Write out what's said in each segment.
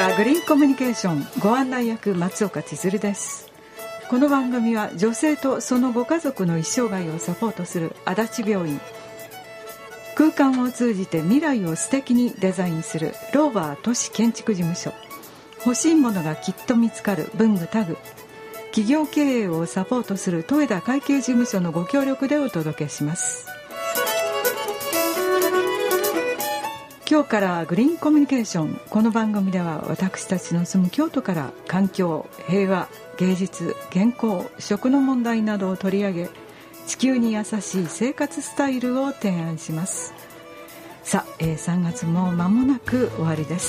からグリーンコミュニケーションご案内役松岡千鶴です。この番組は女性とそのご家族の一生涯をサポートする足立病院、空間を通じて未来を素敵にデザインするローバー都市建築事務所、欲しいものがきっと見つかる文具タグ、企業経営をサポートする豊田会計事務所のご協力でお届けします。今日からグリーンコミュニケーション、この番組では私たちの住む京都から環境、平和、芸術、健康、食の問題などを取り上げ、地球に優しい生活スタイルを提案します。さあ、3月も間もなく終わりです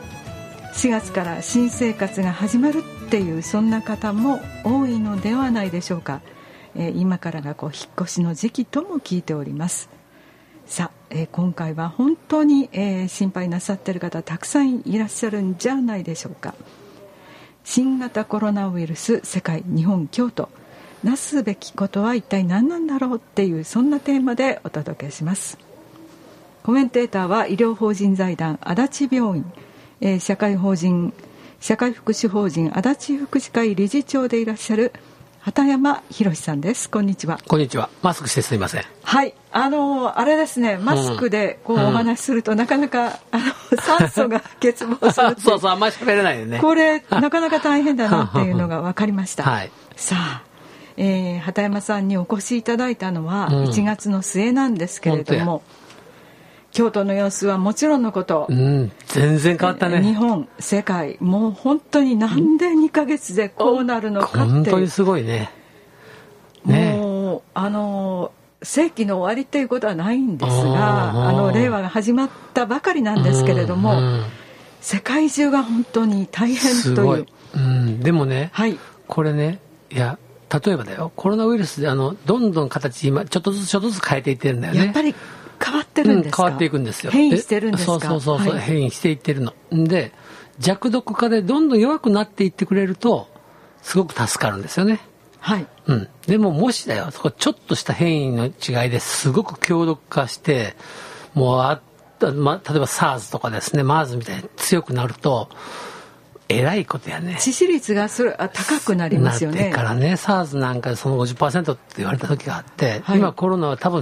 。4月から新生活が始まるっていう、そんな方も多いのではないでしょうか。今からが引っ越しの時期とも聞いております。さあ、今回は本当に、心配なさっている方たくさんいらっしゃるんじゃないでしょうか。新型コロナウイルス、世界、日本、京都、なすべきことは一体何なんだろうっていう、そんなテーマでお届けします。コメンテーターは医療法人財団足立病院、社会福祉法人足立福祉会理事長でいらっしゃる畑山博さんです。こんにちは。 こんにちは。マスクしてすみません。 はい、あれですね、マスクでお話しすると、なかなか酸素が欠乏するそうそう、あんまり喋れないよね。 これなかなか大変だなっていうのが分かりました。 はい、 さあ、畑山さんにお越しいただいたのは1月の末なんですけれども、京都の様子はもちろんのこと、 全然変わったね。 日本、世界、もう本当になんで2ヶ月でこうなるのかっていう、 本当にすごいね。 もう世紀の終わりということはないんですが、令和が始まったばかりなんですけれども、世界中が本当に大変という。 すごい。でもね、 はい、 これね、いや例えばだよ、コロナウイルスでどんどん形今ちょっとずつ変えていってるんだよね。 やっぱり変わってるんですか。 変わっていくんですよ。 変異してるんですか。 そう、 はい、 変異していってるので、弱毒化でどんどん弱くなっていってくれるとすごく助かるんですよね。 はい、 でももしだよ、そこちょっとした変異の違いですごく強毒化して、もう例えば SARS とかですね、MERS みたいに強くなるとえらいことやね。 致死率が高くなりますよね。 なってからね、SARS なんかでその 50% って言われた時があって、はい、今コロナは多分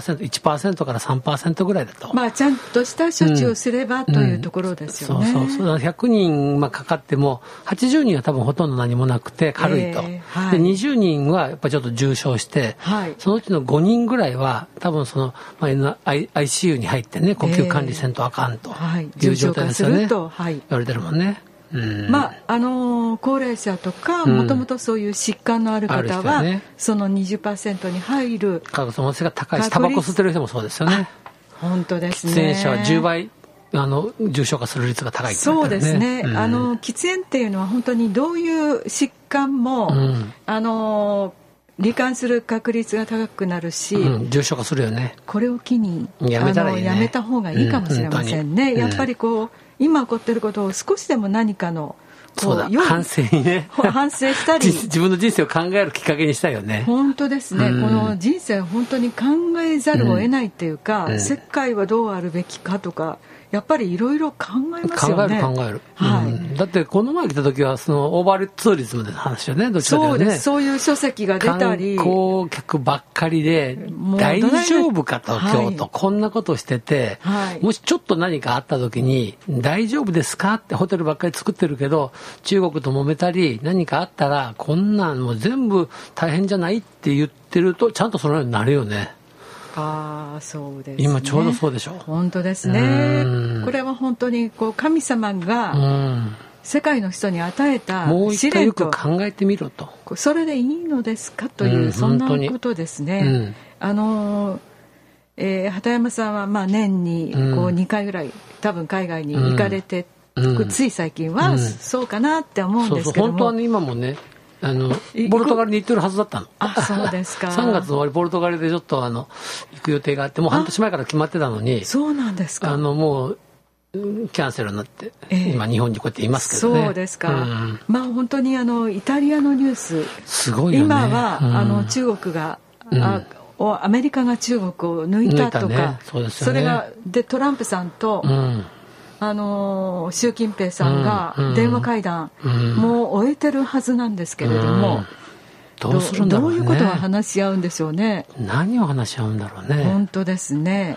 1% から 3% ぐらいだと。 ちゃんとした処置をすれば、というところですよね。 そう100人かかっても80人は多分ほとんど何もなくて軽いと、はい、で20人はやっぱりちょっと重症して、はい、そのうちの5人ぐらいは多分ICU に入ってね、呼吸管理せんとあかんという状態ですよね。言われてるもんね。高齢者とかもともとそういう疾患のある方は、その 20% に入る可能性が高いし、タバコ吸ってる人もそうですよね。 本当ですね。 喫煙者は10倍重症化する率が高いって言われてるね。 そうですね、喫煙っていうのは本当にどういう疾患も、罹患する確率が高くなるし、 重症化するよね。 これを機にやめた方がいいかもしれませんね。やっぱり今起こっていることを少しでも何かの反省にね、 反省したり自分の人生を考えるきっかけにしたいよね。 本当ですね、この人生を本当に考えざるを得ないっていうか、世界はどうあるべきかとか、やっぱりいろいろ考えますよね。 考える、だってこの前来た時はそのオーバーツーリズムの話よね。どっちかというとね、 そうです。そういう書籍が出たり、 観光客ばっかりで大丈夫かと、京都、こんなことしてて、もしちょっと何かあった時に大丈夫ですかって、ホテルばっかり作ってるけど中国と揉めたり何かあったらこんなんもう全部大変じゃないって言ってると、ちゃんとそのようになるよね。 そうですね。 今ちょうどそうでしょ。 本当ですね。これは本当に神様が世界の人に与えた試練と、 もう一回よく考えてみろと、 それでいいのですかという、そんなことですね。畑山さんは年に2回ぐらい多分海外に行かれて、つい最近はそうかなって思うんですけども、 本当はね、今もね、ポルトガルに行ってるはずだったの。 そうですか。 3月の終わりポルトガルでちょっと行く予定があって、もう半年前から決まってたのに、 そうなんですか。 もうキャンセルになって、今日本にこうやっていますけどね。 そうですか。本当にイタリアのニュースすごいよね。 今は中国が、アメリカが中国を抜いたとか、それがでトランプさんと習近平さんが電話会談、もう終えてるはずなんですけれども、 どうするんだろうね。 どういうことを話し合うんでしょうね。 何を話し合うんだろうね。 本当ですね。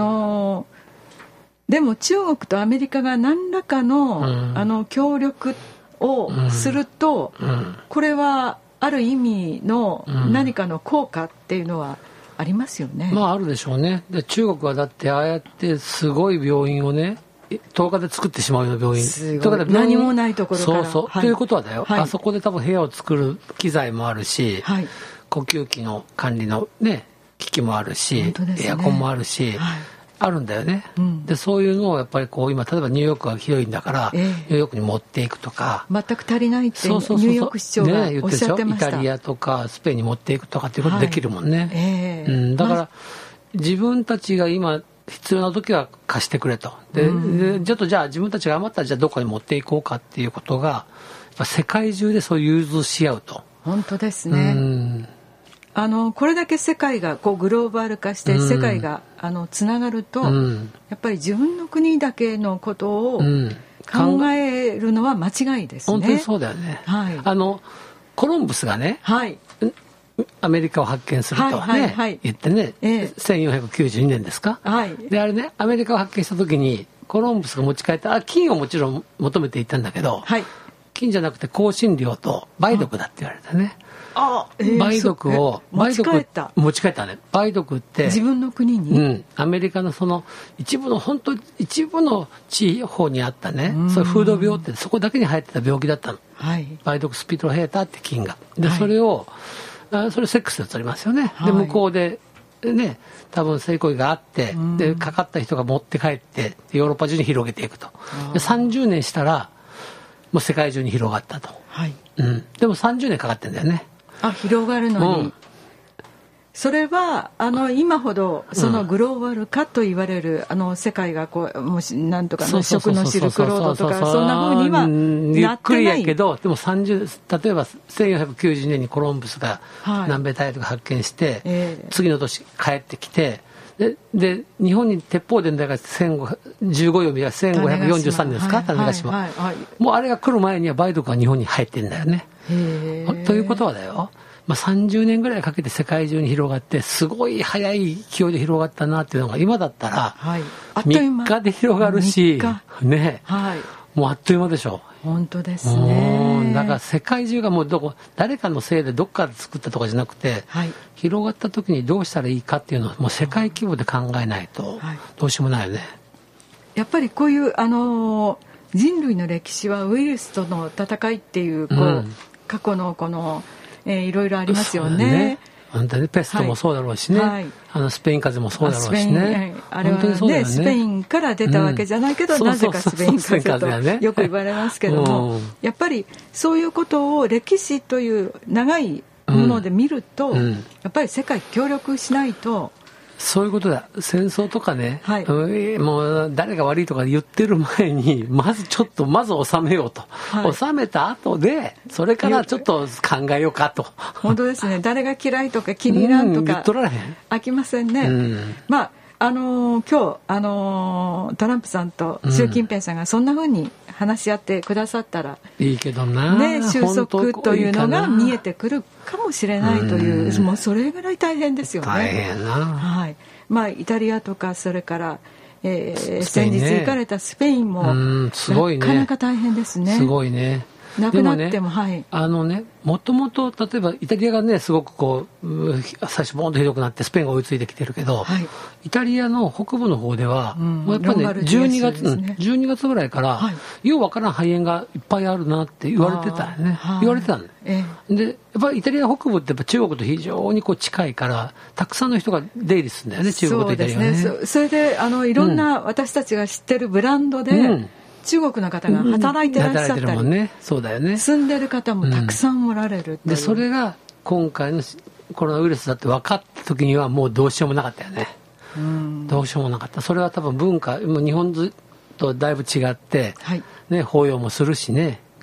でも中国とアメリカが何らかの、協力をすると、これはある意味の何かの効果っていうのはありますよね。 まああるでしょうね。で中国はだってああやってすごい病院をね、10日で作ってしまうような病院、 何もないところから、 そう、ということはだよ、あそこで多分部屋を作る機材もあるし、呼吸器の管理のね機器もあるし、エアコンもあるし、あるんだよね、でそういうのをやっぱりこう今例えばニューヨークが広いんだから、ニューヨークに持っていくとか、 全く足りないってニューヨーク市長がおっしゃってました。 イタリアとかスペインに持っていくとかっていうことできるもんね、だから自分たちが今必要な時は貸してくれと。でちょっとじゃあ自分たちが余ったらじゃあどこに持っていこうかっていうことがやっぱ世界中でそう融通し合うと。 本当ですね。これだけ世界がこうグローバル化して世界がつながると、やっぱり自分の国だけのことを考えるのは間違いですね。 本当にそうだよね。コロンブスがね、アメリカを発見するとね、言ってね、1492年ですか、であれね、アメリカを発見した時にコロンブスが持ち帰った金をもちろん求めていたんだけど、金じゃなくて香辛料と梅毒だって言われたね。梅毒を持ち帰ったね。梅毒って自分の国に、 アメリカのその一部の地方にあったね、そういう風土病ってそこだけに入ってた病気だったの、梅毒スピトロヘーターって菌がで、それセックスで取りますよね、で向こうでね多分性行為があって、でかかった人が持って帰ってヨーロッパ中に広げていくと。で30年したらもう世界中に広がったと、でも30年かかってんだよね。 広がるのに、それは今ほどそのグローバル化と言われる、世界がこうもしなんとかの食のシルクロードとかそんな風にはなってない。 ゆっくりやけど、でも例えば1490年にコロンブスが南米大陸を発見して、次の年帰ってきて、で日本に鉄砲伝だから15読みが1543年ですか、種子島、もうあれが来る前には梅毒が日本に入ってるんだよね。ということはだよ、30年ぐらいかけて世界中に広がってすごい早い勢いで広がったなっていうのが今だったら3日で広がるし、ね、もうあっという間でしょ。 本当ですね。 だから世界中がもう誰かのせいでどっかで作ったとかじゃなくて、広がった時にどうしたらいいかっていうのをもう世界規模で考えないとどうしようもないよね。 やっぱりこういう人類の歴史はウイルスとの戦いっていう過去のこのいろいろありますよね。 本当にペストもそうだろうしね、スペイン風邪もそうだろうしね。 あれはね、スペインから出たわけじゃないけど、なぜかスペイン風邪とよく言われますけども、やっぱりそういうことを歴史という長いもので見ると、やっぱり世界協力しないと。 そういうことだ。戦争とかね、もう誰が悪いとか言ってる前にまず収めようと、収めた後でそれからちょっと考えようかと。 本当ですね。誰が嫌いとか気に入らんとか飽きませんね。今日トランプさんと習近平さんがそんな風に話し合ってくださったらいいけどな、 収束というのが見えてくるかもしれないという、もうそれぐらい大変ですよね。 大変な。 イタリアとかそれから、先日行かれたスペインもすごいね、 なかなか大変ですね。 すごいね。 なくなっても、 もともと例えばイタリアがねすごくこう最初ボーンとひどくなってスペインが追いついてきてるけど、イタリアの北部の方では、やっぱりね12月ぐらいから、ようわからん肺炎がいっぱいあるなって言われてたよね。言われてたんで、やっぱりイタリア北部ってやっぱ中国と非常にこう近いからたくさんの人が出入りするんだよね、中国とイタリアはね。 それでいろんな私たちが知ってるブランドで、中国の方が働いてらっしゃったり、 そうだよね、 住んでる方もたくさんおられるで、それが今回のコロナウイルスだって分かった時にはもうどうしようもなかったよね。どうしようもなかった。それは多分文化も日本とだいぶ違って、法要もするしね、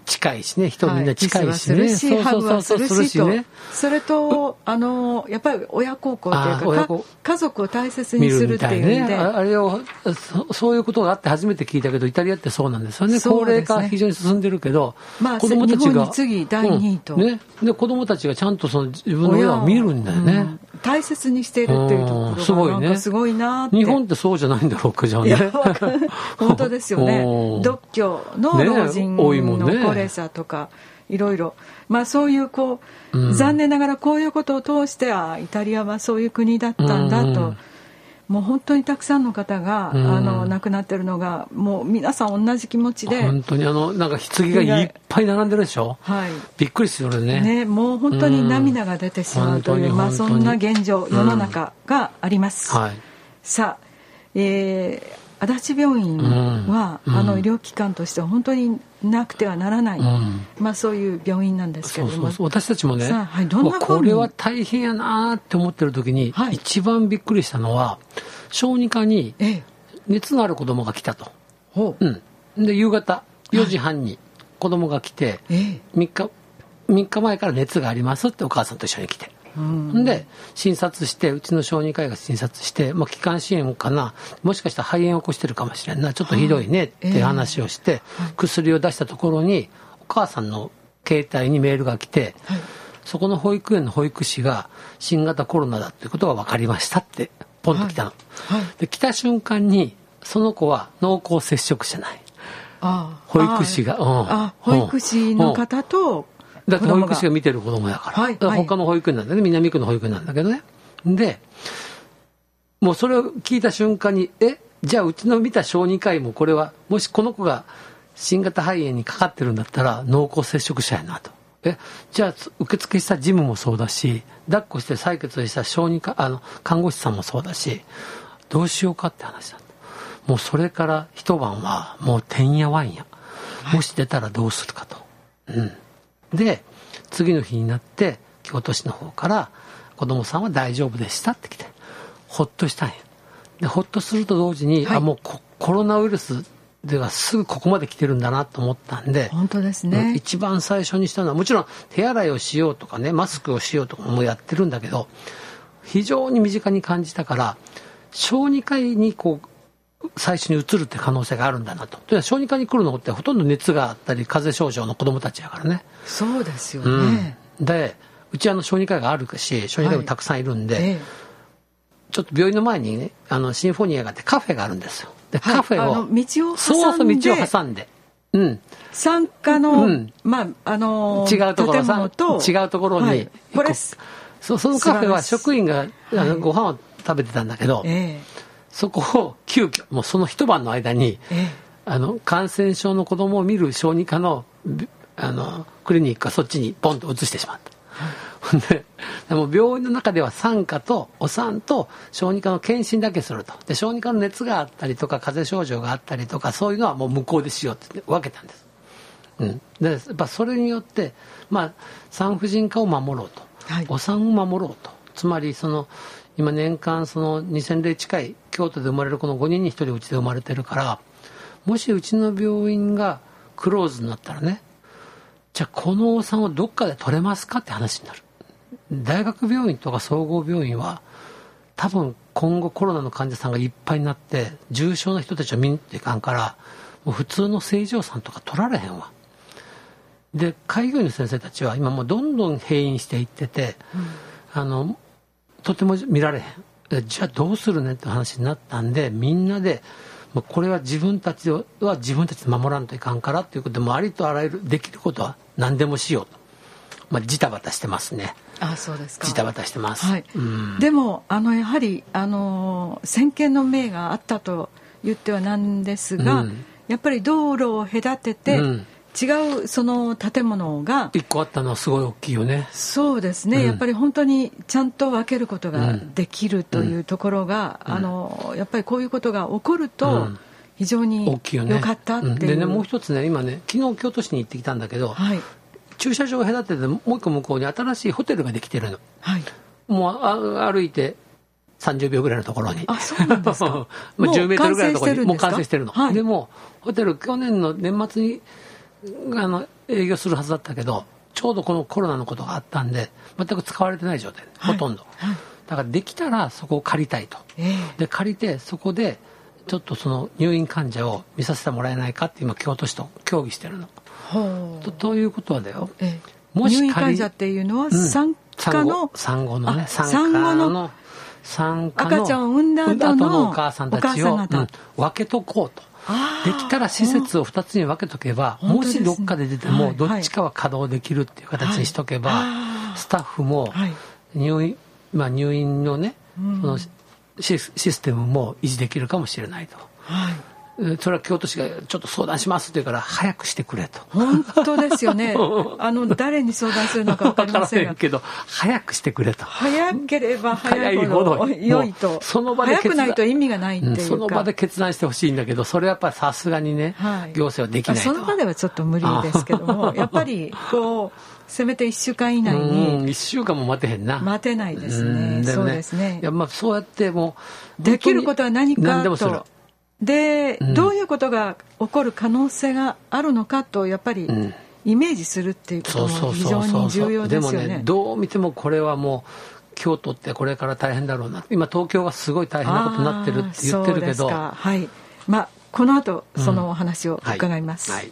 近いしね、人みんな近いしね、 キスはするし、ハグはするしと、 ね、 それとやっぱり親孝行というか、家族を大切にするっていうんで、 あれをそういうことがあって初めて聞いたけど、イタリアってそうなんですよね。高齢化非常に進んでるけど、子供たちが日本に次第2位と、 ね、で子供たちがちゃんとその自分の親を見るんだよね、 大切にしているっていうところがなんかすごいなって。 日本ってそうじゃないんだろうか、じゃあね。 本当ですよね。独居の老人の高齢者とか、いろいろ、そういう残念ながらこういうことを通してイタリアはそういう国だったんだと、もう本当にたくさんの方が亡くなってるのがもう皆さん同じ気持ちで、 本当になんか棺がいっぱい並んでるでしょ、びっくりするね。 もう本当に涙が出てしまうという、そんな現状、世の中があります。さあ、足立病院は、医療機関としては本当になくてはならない、そういう病院なんですけれども、 私たちもね、これは大変やなって思ってる時に、一番びっくりしたのは小児科に熱がある子供が来たと、で夕方4時半に子供が来て、3日前から熱がありますってお母さんと一緒に来て、で診察して、うちの小児科医が診察して、気管支炎かな、もしかしたら肺炎を起こしてるかもしれんな、ちょっとひどいねって話をして、薬を出したところにお母さんの携帯にメールが来て、そこの保育園の保育士が新型コロナだということが分かりましたってポンと来たの、で来た瞬間にその子は濃厚接触者じゃない、保育士が、 保育士の方と、 だって保育士が見てる子供だから、他の保育園なんだね、南区の保育園なんだけどね。でもうそれを聞いた瞬間に、じゃあうちの見た小児科医もこれはもしこの子が新型肺炎にかかってるんだったら濃厚接触者やなと、じゃあ受付した事務もそうだし、抱っこして採血をした小児科看護師さんもそうだし、どうしようかって話だと。もうそれから一晩はもうてんやわんや、もし出たらどうするかと、で次の日になって京都市の方から子供さんは大丈夫でしたって来て、ほっとしたんや。でほっとすると同時に、もうコロナウイルスではすぐここまで来てるんだなと思ったんで、 本当ですね、 一番最初にしたのはもちろん手洗いをしようとかね、マスクをしようとかもやってるんだけど、非常に身近に感じたから、小児科医に最初に移るって可能性があるんだなと。というのは小児科に来るのってほとんど熱があったり風邪症状の子どもたちやからね。 そうですよね、 でうち小児科医があるし、小児科医もたくさんいるんで、ちょっと病院の前にね、シンフォニアがあってカフェがあるんですよ。 でカフェを道を挟んで産科の、 違うところ、違うところに、そのカフェは職員がご飯を食べてたんだけど、そこを急遽もうその一晩の間に、感染症の子供を見る小児科のクリニックがそっちにポンと移してしまった。でも病院の中では産科とお産と小児科の検診だけすると。で小児科の熱があったりとか風邪症状があったりとか、そういうのはもう向こうでしようって分けたんです。でやっぱそれによって産婦人科を守ろうと、お産を守ろうと。つまり今年間2000例近い京都で生まれる子の5人に1人うちで生まれてるから、もしうちの病院がクローズになったらね、じゃあこのお産をどっかで取れますかって話になる。大学病院とか総合病院は多分今後コロナの患者さんがいっぱいになって重症な人たちを見に行っていかんから、もう普通の正常産とか取られへんわ。で開業医の先生たちは今もうどんどん閉院していってて、とても見られへん。じゃあどうするねって話になったんで、みんなでこれは自分たちで守らんといかんからということで、もありとあらゆるできることは何でもしようと、ジタバタしてますね。 そうですか。 ジタバタしてます、 でもやはり先見の明があったと言ってはなんですが、やっぱり道路を隔てて、違うその建物が 1個あったのはすごい大きいよね。 そうですね、やっぱり本当にちゃんと分けることができるというところが、やっぱりこういうことが起こると非常に良かったっていう、 でね、もう一つね、今ね、昨日京都市に行ってきたんだけど、駐車場を隔ててもう一個向こうに新しいホテルができてるの、もう歩いて30秒ぐらいのところに。 そうなんですか。 10メートルぐらいのところにもう完成してるの。 はい、 でもホテル去年の年末に営業するはずだったけど、ちょうどこのコロナのことがあったんで全く使われてない状態で、ほとんど、だからできたらそこを借りたいと、で借りてそこでちょっとその入院患者を見させてもらえないかって今京都市と協議してるの。ということはだよ、 もし入院患者っていうのは産後のね、赤ちゃんを産んだ後のお母さんたちを、分けとこうと。できたら施設を2つに分けとけば、もしどっかで出てもどっちかは稼働できるっていう形にしとけば、スタッフも入院のね、そのシステムも維持できるかもしれないと。それは京都市がちょっと相談しますって言うから早くしてくれと。 本当ですよね。誰に相談するのか分かりませんが、 けど早くしてくれと。 早ければ早いほど良いと。 その場で早くないと意味がないっていうか、 その場で決断してほしいんだけど、それはやっぱりさすがにね、行政はできないと。 その場ではちょっと無理ですけども、やっぱりこうせめて1週間以内に。 1週間も待てへんな。 待てないですね。そうですね。 いや、そうやってもうできることは何かと。 何でもする。 で、どういうことが起こる可能性があるのかとやっぱりイメージするっていうことも非常に重要ですよね。 でもね、どう見てもこれはもう京都ってこれから大変だろうな。今東京がすごい大変なことになってるって言ってるけど、 そうですか。はい。この後そのお話を伺います。 はい。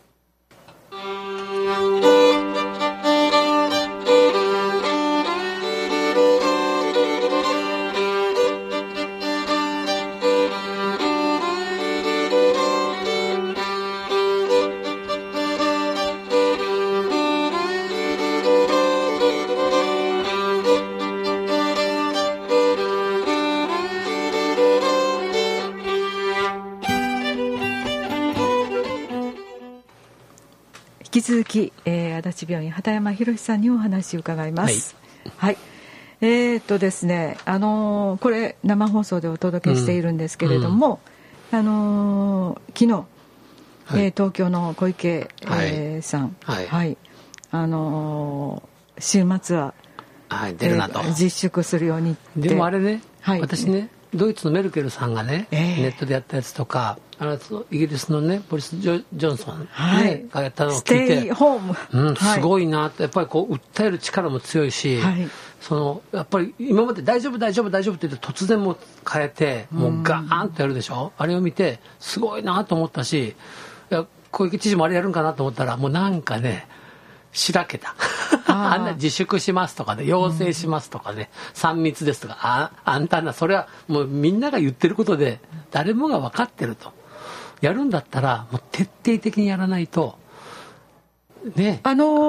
引き続き、足立病院畑山博さんにお話を伺います。はい。ですね、これ生放送でお届けしているんですけれども、昨日、東京の小池、さん、週末は、 出るなと、 自粛するようにって。 でもあれね、私ね、ドイツのメルケルさんがね、ネットでやったやつとか、イギリスのねボリス・ジョンソン、がやったのを聞いて、 ステイホーム、 すごいなって。やっぱりこう訴える力も強いし、やっぱり今まで大丈夫って言って突然も変えてもうガーンとやるでしょ。あれを見てすごいなと思ったし、小池知事もあれやるんかなと思ったら、もうなんかねしらけた。あんな自粛しますとかね、要請しますとかね、3密ですとか、あんたな、それはもうみんなが言ってることで誰もが分かってると。やるんだったらもう徹底的にやらないとね。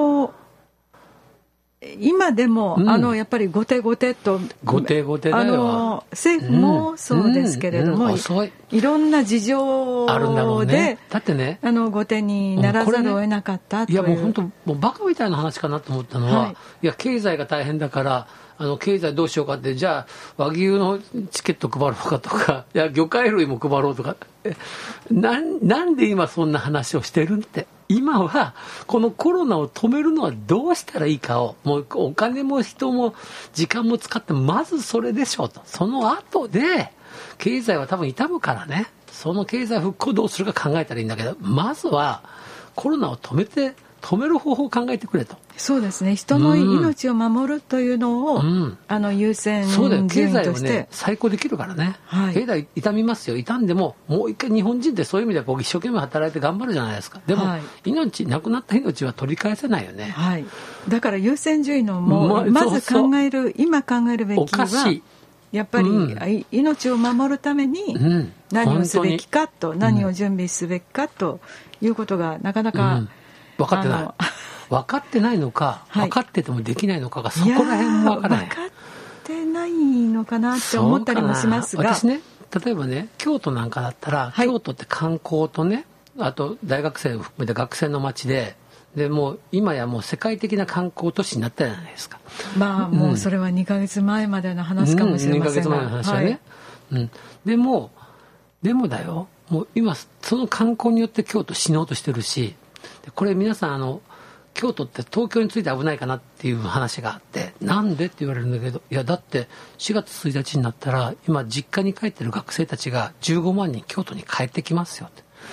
今でも、やっぱり後手と後手だよ。 政府もそうですけれども、いろんな事情であるんだろうね。だってね、 後手にならざるを得なかったという。 いやもう本当もうバカみたいな話かなと思ったのは、いや経済が大変だから経済どうしようかって、じゃあ和牛のチケット配ろうかとか、いや魚介類も配ろうとか、なんで今そんな話をしてるんって。今はこのコロナを止めるのはどうしたらいいかを、もうお金も人も時間も使ってまずそれでしょうと。その後で経済は多分痛むからね、その経済復興どうするか考えたらいいんだけど、まずはコロナを止める方法を考えてくれと。 そうですね。人の命を守るというのを、優先順位として。 経済をね再興できるからね。経済痛みますよ。痛んでももう一回日本人ってそういう意味ではこう一生懸命働いて頑張るじゃないですか。でも、亡くなった命は取り返せないよね。 だから優先順位のまず今考えるべきは、 おかしい。 やっぱり、命を守るために何をすべきかと、何を準備すべきかということがなかなか、 分かってない。分かってないのか、分かっててもできないのかが、そこら辺も分からない。 分かってないのかなって思ったりもしますが、 私ね、例えばね、京都なんかだったら、京都って観光とね、あと大学生を含めて学生の街で、もう今やもう世界的な観光都市になったじゃないですか。 もうそれは2ヶ月前までの話かもしれませんが、 2ヶ月前の話はね。でもだよ、もう今その観光によって京都死のうとしてるし、これ皆さん京都って東京について危ないかなっていう話があって、なんでって言われるんだけど、いやだって4月1日になったら今実家に帰ってる学生たちが15万人京都に帰ってきますよって。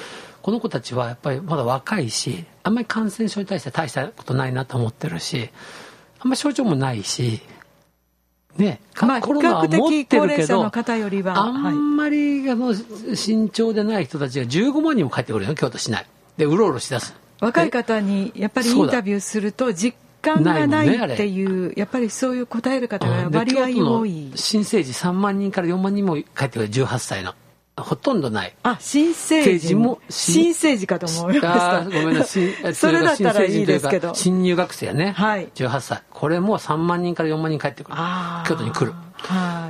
この子たちはやっぱりまだ若いし、あんまり感染症に対して大したことないなと思ってるし、あんまり症状もないし、ね、コロナは持ってるけど、あんまり慎重でない人たちが15万人も帰ってくるよ、京都市内でうろうろしだす。 若い方にやっぱりインタビューすると実感がないっていう、やっぱりそういう答える方が割合多い。 新生児3万人から4万人も帰ってくる、18歳の。ほとんどない。 新生児も新生児かと思いました。 ごめんなさい。 それだったらいいですけど。 新入学生やね。はい。18歳。これも3万人から4万人帰ってくる。京都に来る。はい。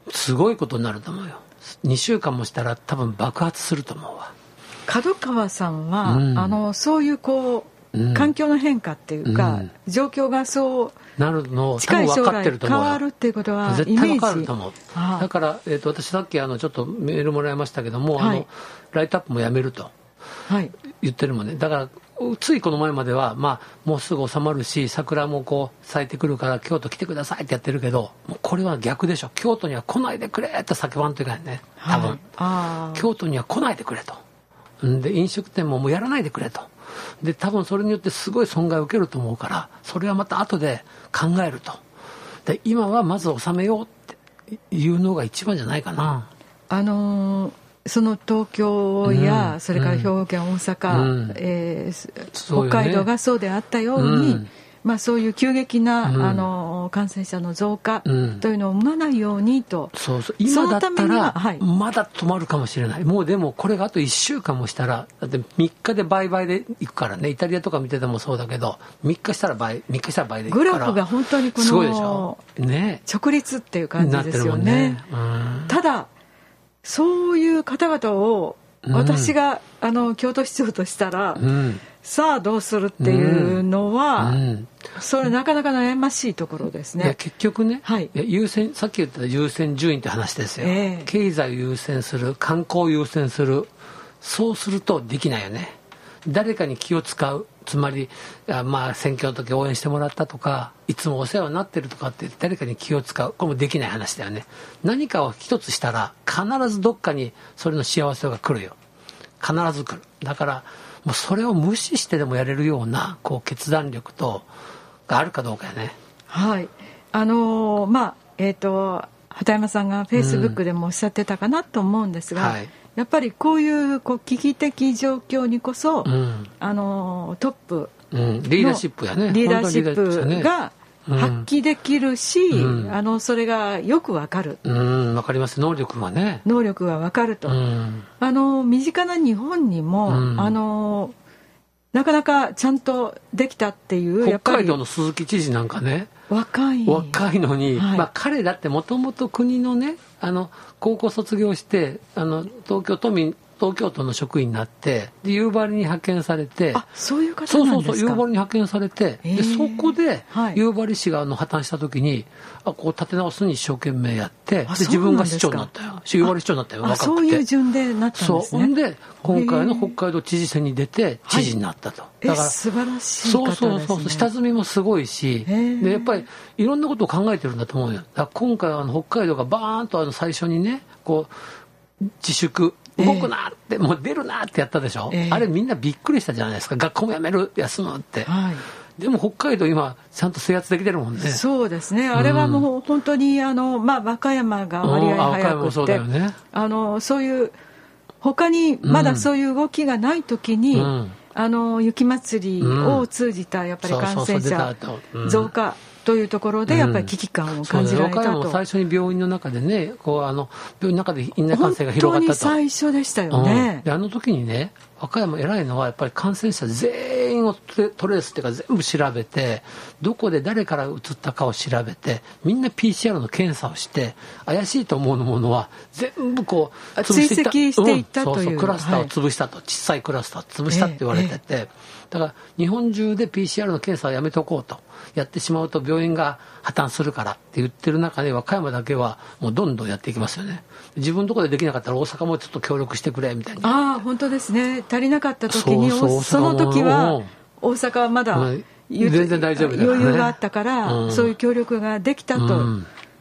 すごいことになると思うよ。2週間もしたら多分爆発すると思うわ。 門川さんは、そういう環境の変化っていうか、状況がそうなるの近い将来変わるっていうことは絶対分かると思う。だから、私さっきちょっとメールもらいましたけども、ライトアップもやめると言ってるもんね。だからついこの前までは、もうすぐ収まるし桜も咲いてくるから京都来てくださいってやってるけど、もうこれは逆でしょ。京都には来ないでくれって叫ばんといけないね、多分。京都には来ないでくれと。で飲食店ももうやらないでくれと。で多分それによってすごい損害を受けると思うから、それはまた後で考えると。で今はまず収めようっていうのが一番じゃないかな。 その東京や、それから兵庫県、大阪、北海道がそうであったように、そういう急激な、感染者の増加というのを生まないようにと。 今だったらまだ止まるかもしれない。もうでもこれがあと1週間もしたら、だって3日で倍々でいくからね。イタリアとか見ててもそうだけど、3日したら倍でいくから。 グラフが本当にすごいでしょ、ね、 直立っていう感じですよね。ただそういう方々を私が、京都市長としたら、さあどうするっていうのは、それなかなか悩ましいところですね。 結局ね、さっき言った優先順位って話ですよ。経済を優先する、観光を優先する。そうするとできないよね。誰かに気を使う。つまり選挙の時応援してもらったとか、いつもお世話になってるとかって誰かに気を使う。これもできない話だよね。何かを一つしたら必ずどっかにそれの幸せが来るよ。必ず来る。だからもうそれを無視してでもやれるような決断力があるかどうかやね。 はい。畑山さんがフェイスブックでもおっしゃってたかなと思うんですが、やっぱりこういう危機的状況にこそ、トップのリーダーシップやね。 リーダーシップが発揮できるし、それがよくわかる。 わかります。能力がわかると。身近な日本にも、なかなかちゃんとできたっていう。 北海道の鈴木知事なんかね、若いのに、彼だってもともと国のね、高校卒業して東京都の職員になってで夕張に派遣されて。 そういう方なんですか。 夕張に派遣されて、でそこで夕張市が破綻した時に立て直すに一生懸命やって、で自分が市長になったよ。夕張市長になったよ。若くてそういう順でなったんですね。 ほんで今回の北海道知事選に出て知事になったと。 だから素晴らしい方ですね。 下積みもすごいし、でやっぱりいろんなことを考えてるんだと思うよ。だから今回は北海道がバーンと最初にね自粛動くなって、もう出るなってやったでしょ、あれみんなびっくりしたじゃないですか。学校もやめる、休むって、でも北海道今ちゃんと制圧できてるもんね。 そうですね。あれはもう本当に和歌山が割合早くて、そういう他にまだそういう動きがない時に、雪まつりを通じたやっぱり感染者増加というところでやっぱり危機感を感じられたと。 和歌山も最初に病院の中でね、病院の中で院内感染が広がったと。 本当に最初でしたよね。 で時にね、和歌山偉いのはやっぱり感染者全員をトレースっていうか全部調べて、どこで誰から移ったかを調べて、みんな PCR の検査をして、怪しいと思うものは全部潰していった、追跡していったという、 クラスターを潰したと、小さいクラスターを潰したって言われてて、だから日本中で PCR の検査をやめておこうと、やってしまうと病院が破綻するからって言ってる中で、和歌山だけはもうどんどんやっていきますよね。自分のところでできなかったら大阪もちょっと協力してくれみたいな。 本当ですね。足りなかった時にその時は大阪はまだ全然大丈夫だからね、 余裕があったから、そういう協力ができたと、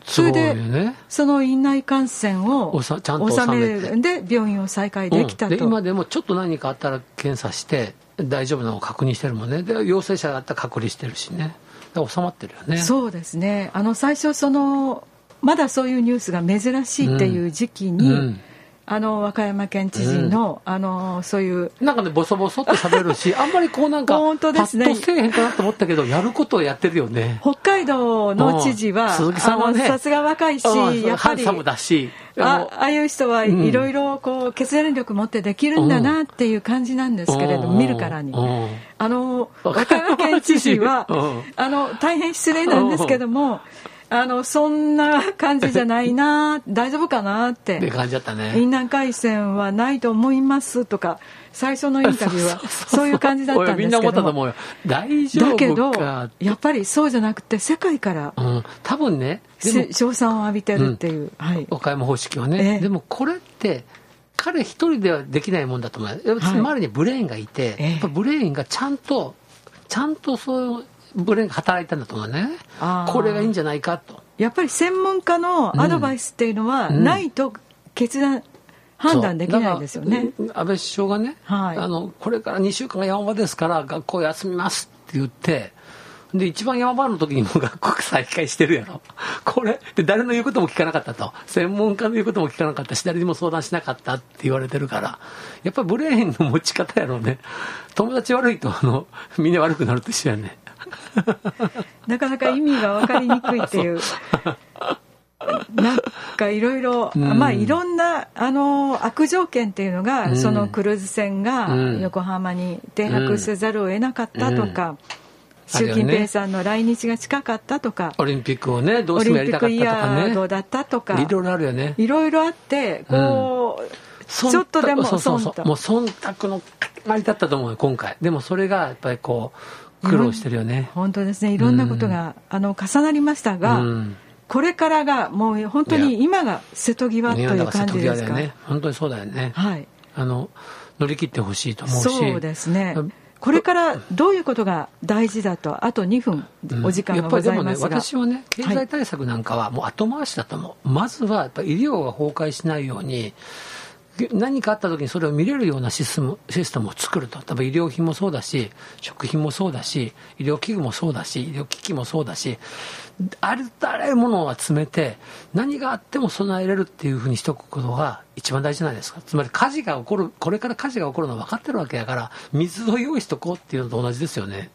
それでその院内感染をちゃんと収めるで病院を再開できたと、 で今でもちょっと何かあったら検査して大丈夫なのを確認してるもんね。で陽性者があったら隔離してるしね。収まってるよね。 そうですね。最初まだそういうニュースが珍しいっていう時期に、和歌山県知事の、そういうなんかねボソボソって喋るしあんまりこうなんか本当ですね、 パッとせえへんかなと思ったけどやることをやってるよね。 北海道の知事は鈴木さんはねさすが若いし、やっぱハンりサムだしああいう人はいろいろ決断力持ってできるんだなっていう感じなんですけれども、見るからに和歌山県知事は大変失礼なんですけどもそんな感じじゃないな大丈夫かなって感じだったね。 院内感染はないと思いますとか最初のインタビューはそういう感じだったんですけどもみんな思ったと思うよ。大丈夫かだけどやっぱりそうじゃなくて世界から多分ね称賛を浴びてるっていう、 和歌山方式はね、でもこれって彼一人ではできないもんだと思う。周りにブレーンがいて、やっぱブレーンがちゃんとそういうブレーンが働いたんだと思うね。これがいいんじゃないかと。 やっぱり専門家のアドバイスっていうのはないと判断できないですよね。 安倍首相がね、これから2週間が山場ですから学校休みますって言ってで一番山場の時にも学校再開してるやろ。これで誰の言うことも聞かなかったと、専門家の言うことも聞かなかったし誰にも相談しなかったって言われてるから、やっぱりブレーンの持ち方やろうね。友達悪いとみんな悪くなると一緒やね。 なかなか意味が分かりにくいっていうなんかいろいろいろんな悪条件っていうのが、そのクルーズ船が横浜に停泊せざるを得なかったとか、習近平さんの来日が近かったとか、 オリンピックをねどうしてもやりたかったとかね、 オリンピックイヤードだったとかいろいろあるよね。 いろいろあってちょっとでももう忖度の塊だったと思うよ今回。でもそれがやっぱり苦労してるよね。 本当ですね。いろんなことが重なりましたが、これからがもう本当に今が瀬戸際という感じですか。 本当にそうだよね。乗り切ってほしいと思うし。 そうですね。これからどういうことが大事だと、あと2分お時間がございますが、 やっぱりでもね、私はね経済対策なんかはもう後回しだと思う。まずはやっぱり医療が崩壊しないように何かあった時にそれを見れるようなシステムを作ると。多分医療品もそうだし食品もそうだし医療器具もそうだし医療機器もそうだしあらゆるものを集めて何があっても備えれるっていうふうにしておくことが一番大事じゃないですか。つまり火事が起こる、これから火事が起こるのは分かってるわけだから水を用意しとこうっていうのと同じですよね。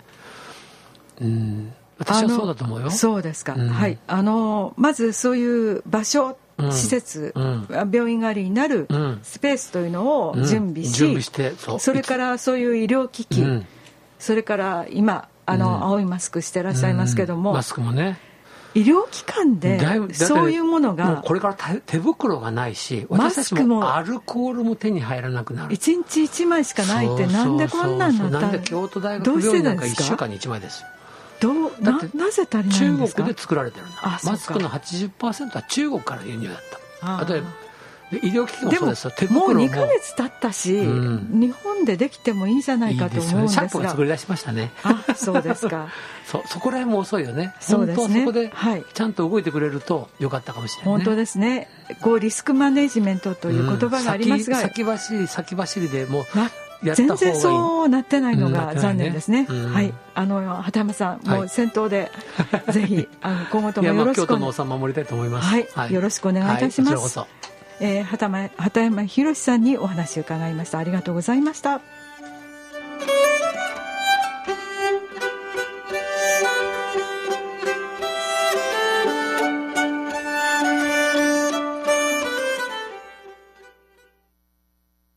私はそうだと思うよ。 そうですか。まずそういう場所施設、病院代わりになるスペースというのを準備して、それからそういう医療機器、それから今青いマスクしてらっしゃいますけども、 マスクもね医療機関でそういうものがもうこれから手袋がないし私たちもアルコールも手に入らなくなる。 1日1枚しかないってなんでこんなんなったん。 なんで京都大学病院なんか1週間に1枚ですよ。 なぜ足りないんですか。 中国で作られてるんだ。マスクの 80% は中国から輸入だった。例えば医療機器もそうですよ。手袋ももう2ヶ月経ったし、日本でできてもいいじゃないかと思うんですが。 シャンプーが作り出しましたね。 そうですか。 そこら辺も遅いよね。 そうですね。 本当はそこでちゃんと動いてくれるとよかったかもしれないね。 本当ですね。リスクマネジメントという言葉がありますが、 先走りでもう全然そうなってないのが残念ですね。畑山さん、もう先頭でぜひ今後ともよろしく。 京都のおさん守りたいと思います。 よろしくお願いいたします。畑山博さんにお話を伺いました。ありがとうございました。